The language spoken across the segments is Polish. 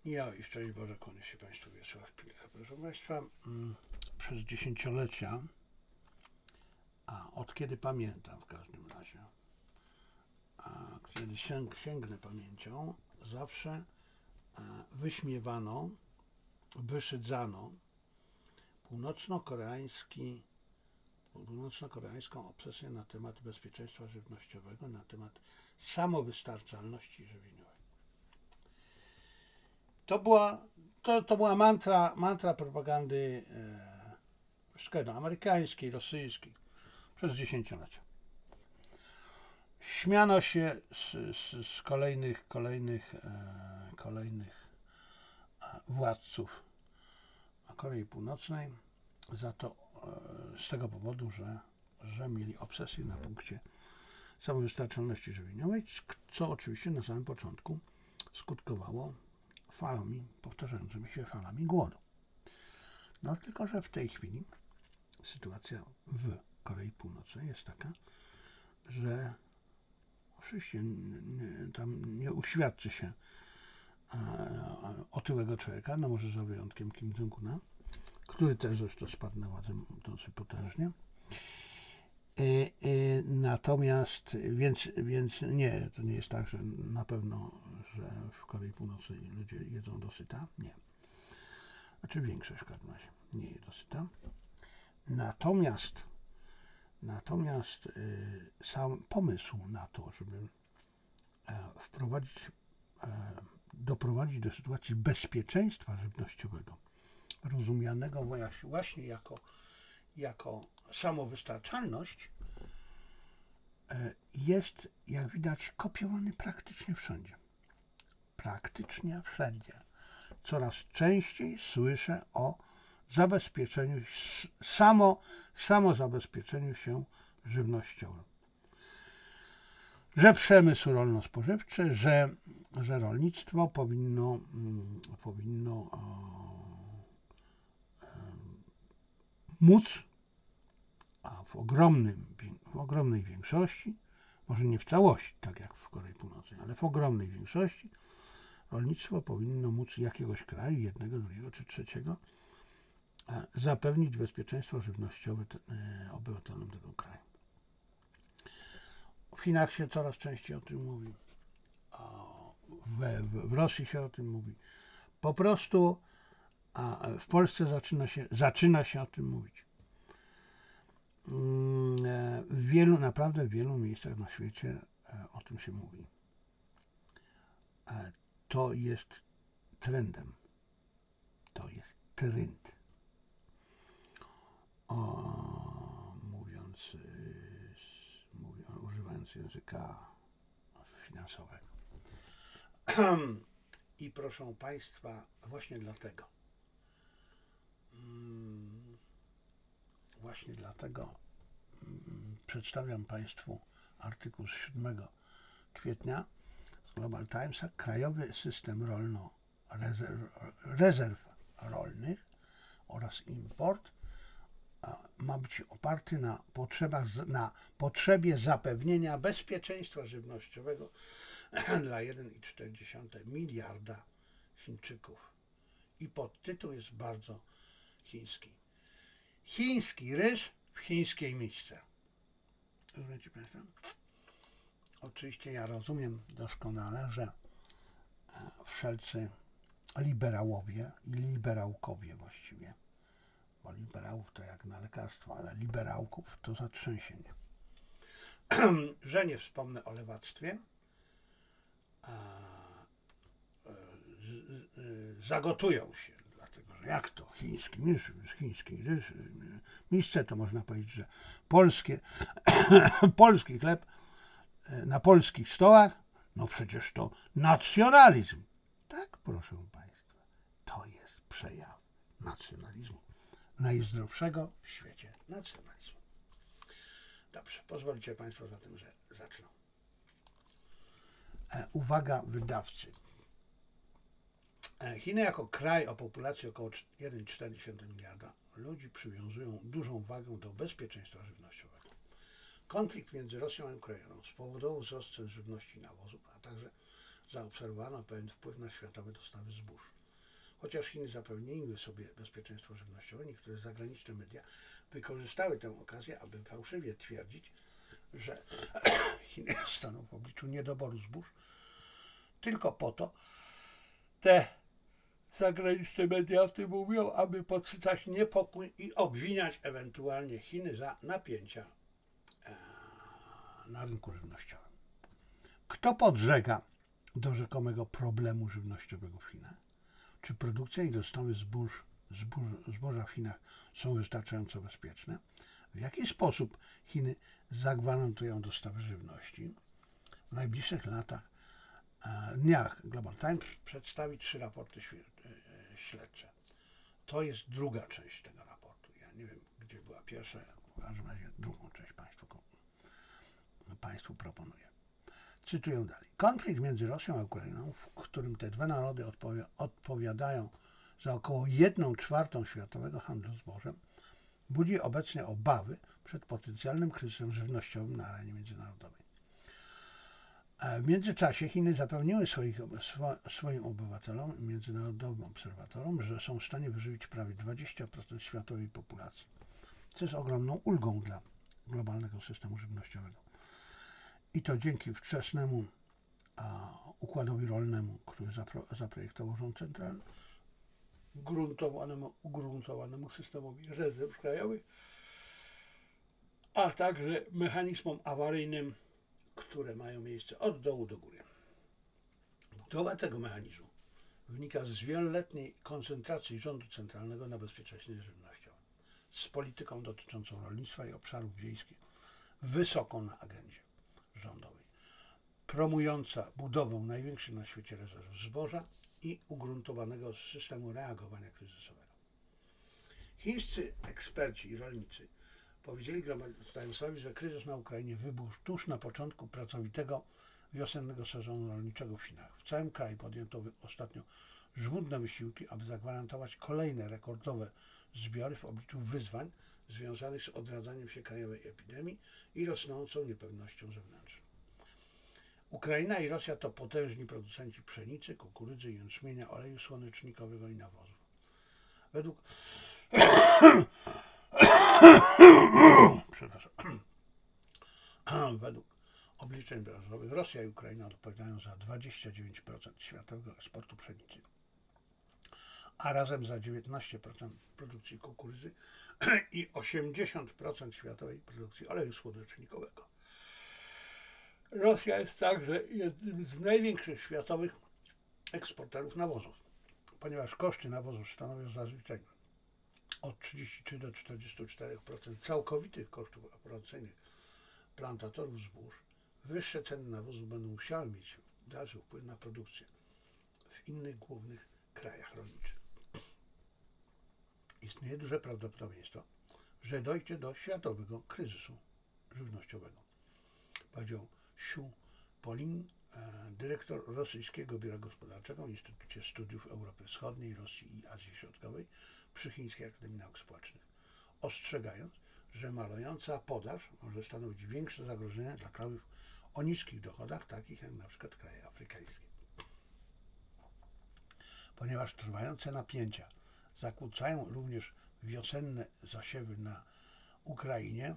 Ja i szczęść Boże, kłania się Państwu Wiesław Pilcha. Proszę Państwa, przez dziesięciolecia, a od kiedy pamiętam w każdym razie, kiedy sięgnę pamięcią, zawsze wyśmiewano, wyszydzano północno-koreańską obsesję na temat bezpieczeństwa żywnościowego, na temat samowystarczalności żywieniowej. To była mantra propagandy amerykańskiej, rosyjskiej przez dziesięciolecia. Śmiano się z kolejnych władców Korei Północnej za to, z tego powodu, że mieli obsesję na punkcie samowystarczalności żywieniowej, co oczywiście na samym początku skutkowało powtarzającymi się falami głodu. No tylko, że w tej chwili sytuacja w Korei Północnej jest taka, że oczywiście tam nie uświadczy się otyłego człowieka, no może za wyjątkiem Kim Jong-una, który też zresztą spadł na władzę dosyć potężnie. Natomiast, więc nie, to nie jest tak, że na pewno, że w Korei Północnej ludzie jedzą dosyta. Nie. Znaczy większość w każdym razie nie je dosyta. Natomiast sam pomysł na to, żeby doprowadzić do sytuacji bezpieczeństwa żywnościowego, rozumianego właśnie jako samowystarczalność, jest, jak widać, kopiowany praktycznie wszędzie. Praktycznie wszędzie. Coraz częściej słyszę o zabezpieczeniu, samozabezpieczeniu się żywnościowym. Że przemysł rolno-spożywczy, że rolnictwo powinno móc, a w ogromnej większości, może nie w całości, tak jak w Korei Północnej, ale w ogromnej większości, rolnictwo powinno móc jakiegoś kraju, jednego, drugiego czy trzeciego, zapewnić bezpieczeństwo żywnościowe obywatelom tego kraju. W Chinach się coraz częściej o tym mówi, w Rosji się o tym mówi. Po prostu w Polsce zaczyna się o tym mówić. Naprawdę w wielu miejscach na świecie o tym się mówi. To jest trendem. To jest trend. Używając języka finansowego. I proszę Państwa, właśnie dlatego przedstawiam Państwu artykuł z 7 kwietnia z Global Timesa. Krajowy system rezerw rolnych oraz import ma być oparty na potrzebie zapewnienia bezpieczeństwa żywnościowego dla 1,4 miliarda Chińczyków. I podtytuł jest bardzo chiński. Chiński ryż w chińskiej misce. Rozumiecie Państwo? Oczywiście ja rozumiem doskonale, że wszelcy liberałowie i liberałkowie właściwie, bo liberałów to jak na lekarstwo, ale liberałków to zatrzęsienie. Że nie wspomnę o lewactwie, zagotują się, dlatego że jak to chiński ryż, misce, to można powiedzieć, że polski chleb na polskich stołach, no przecież to nacjonalizm. Tak, proszę Państwa, to jest przejaw nacjonalizmu. Najzdrowszego w świecie nacjonalizmu. Dobrze, pozwolicie Państwo zatem, że zacznę. Uwaga wydawcy. Chiny jako kraj o populacji około 1,4 miliarda ludzi przywiązują dużą wagę do bezpieczeństwa żywnościowego. Konflikt między Rosją a Ukrainą spowodował wzrost cen żywności i nawozów, a także zaobserwowano pewien wpływ na światowe dostawy zbóż. Chociaż Chiny zapewniły sobie bezpieczeństwo żywnościowe, niektóre zagraniczne media wykorzystały tę okazję, aby fałszywie twierdzić, że Chiny staną w obliczu niedoboru zbóż, tylko po to te zagraniczne media o tym mówią, aby podsycać niepokój i obwiniać ewentualnie Chiny za napięcia na rynku żywnościowym. Kto podżega do rzekomego problemu żywnościowego w Chinach? Czy produkcja i dostawy zboża w Chinach są wystarczająco bezpieczne? W jaki sposób Chiny zagwarantują dostawy żywności? W najbliższych dniach Global Times przedstawi 3 raporty śledcze. To jest druga część tego raportu. Ja nie wiem, gdzie była pierwsza, w każdym razie drugą część Państwu proponuję. Cytuję dalej. Konflikt między Rosją a Ukrainą, w którym te dwa narody odpowiadają za około 1/4 światowego handlu zbożem, budzi obecnie obawy przed potencjalnym kryzysem żywnościowym na arenie międzynarodowej. W międzyczasie Chiny zapewniły swoim obywatelom i międzynarodowym obserwatorom, że są w stanie wyżywić prawie 20% światowej populacji, co jest ogromną ulgą dla globalnego systemu żywnościowego. I to dzięki wczesnemu układowi rolnemu, który zaprojektował rząd centralny, ugruntowanemu systemowi rezerw krajowych, a także mechanizmom awaryjnym, które mają miejsce od dołu do góry. Budowa tego mechanizmu wynika z wieloletniej koncentracji rządu centralnego na bezpieczeństwie żywnościowym, z polityką dotyczącą rolnictwa i obszarów wiejskich wysoko na agendzie rządowej, promująca budowę największych na świecie rezerw zboża i ugruntowanego systemu reagowania kryzysowego. Chińscy eksperci i rolnicy powiedzieli Global Timesowi, że kryzys na Ukrainie wybuchł tuż na początku pracowitego wiosennego sezonu rolniczego w Chinach. W całym kraju podjęto ostatnio żmudne wysiłki, aby zagwarantować kolejne rekordowe zbiory w obliczu wyzwań związanych z odradzaniem się krajowej epidemii i rosnącą niepewnością zewnętrzną. Ukraina i Rosja to potężni producenci pszenicy, kukurydzy, jęczmienia, oleju słonecznikowego i nawozów. Według obliczeń branżowych Rosja i Ukraina odpowiadają za 29% światowego eksportu pszenicy, a razem za 19% produkcji kukurydzy i 80% światowej produkcji oleju słonecznikowego. Rosja jest także jednym z największych światowych eksporterów nawozów, ponieważ koszty nawozów stanowią zazwyczaj od 33 do 44% całkowitych kosztów operacyjnych plantatorów zbóż. Wyższe ceny nawozów będą musiały mieć dalszy wpływ na produkcję w innych głównych krajach rolniczych. Istnieje duże prawdopodobieństwo, że dojdzie do światowego kryzysu żywnościowego, powiedział Xu Polin, dyrektor rosyjskiego biura gospodarczego w Instytucie Studiów Europy Wschodniej, Rosji i Azji Środkowej przy Chińskiej Akademii Nauk Społecznych, ostrzegając, że malejąca podaż może stanowić większe zagrożenie dla krajów o niskich dochodach, takich jak na przykład kraje afrykańskie. Ponieważ trwające napięcia zakłócają również wiosenne zasiewy na Ukrainie,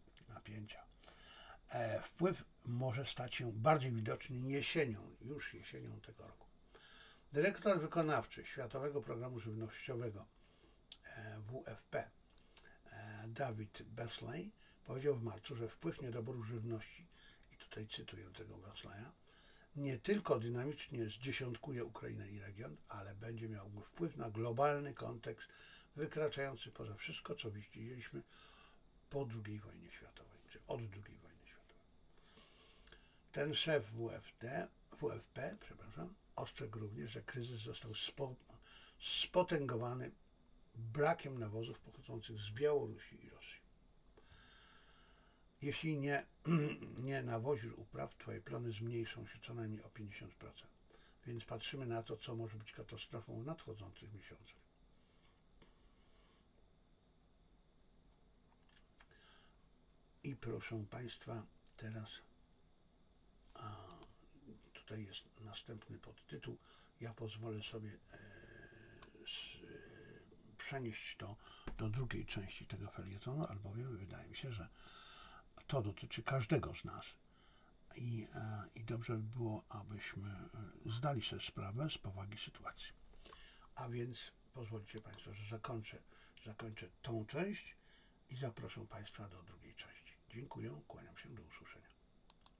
wpływ może stać się bardziej widoczny już jesienią tego roku. Dyrektor wykonawczy Światowego Programu Żywnościowego WFP David Beasley powiedział w marcu, że wpływ niedoboru żywności, i tutaj cytuję tego Beasleya, nie tylko dynamicznie zdziesiątkuje Ukrainę i region, ale będzie miał wpływ na globalny kontekst wykraczający poza wszystko, co widzieliśmy po II wojnie światowej, czy od II wojny światowej. Ten szef WFP ostrzegł również, że kryzys został spotęgowany brakiem nawozów pochodzących z Białorusi i Rosji. Jeśli nie nawozisz upraw, twoje plony zmniejszą się co najmniej o 50%. Więc patrzymy na to, co może być katastrofą w nadchodzących miesiącach. I proszę Państwa, teraz tutaj jest następny podtytuł. Ja pozwolę sobie przenieść to do drugiej części tego felietonu, albowiem wydaje mi się, że to dotyczy każdego z nas. I dobrze by było, abyśmy zdali sobie sprawę z powagi sytuacji. A więc pozwolicie Państwo, że zakończę tą część i zaproszę Państwa do drugiej części. Dziękuję, kłaniam się, do usłyszenia.